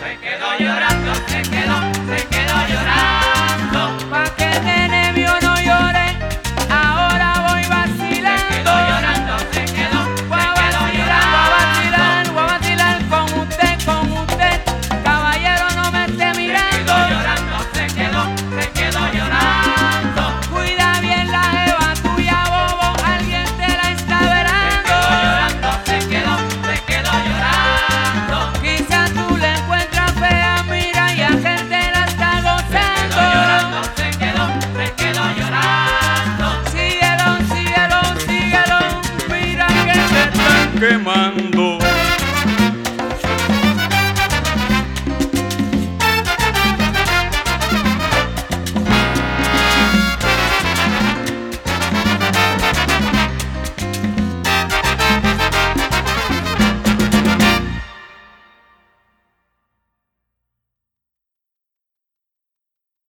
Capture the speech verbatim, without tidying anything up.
se quedó llorando, se quedó, se quedó llorando. Pa' que el nene mío no llore, ahora voy Se vacilando. quedó llorando, se quedó, Voy a se quedó vacilar, voy a vacilar, llorando. voy a vacilar con usted, con usted. Caballero, no me esté Se mirando. quedó llorando, se quedó, se quedó llorando. Cuida bien la jeva tuya, bobo, alguien te la está Se verando. quedó llorando, se quedó, se quedó llorando. Quizás tú la encuentras fea, mira, y a gente la está Se quedó gozando. llorando, se quedó, se quedó llorando. Síguelo, síguelo, síguelo, mira que me están quemando.